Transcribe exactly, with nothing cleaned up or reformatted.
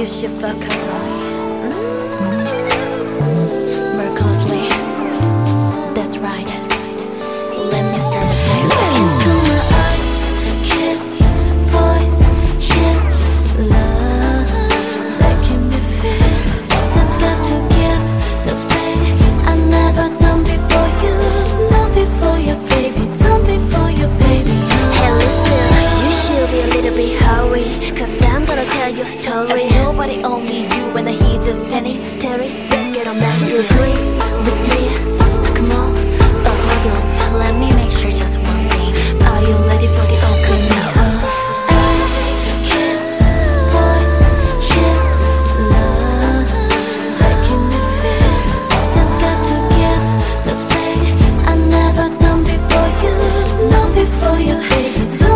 You should focus on me. More closely. That's right. Let me start with this. Look into my eyes, kiss, voice, kiss, love, making me feel something's got to give. The thing I never done before you, not before you, baby, done before you, baby. Hey listen, you should be a little bit hurry, cause I'm gonna tell you a story. There's nobody, only you, when I hear just standing, staring back at a man. You agree with me? Come on, oh hold on, let me make sure just one thing. Are you ready for the opening now? Eyes, kiss, voice, kiss, love, making me feel something's got to give. The thing I never done before you, not before you, baby.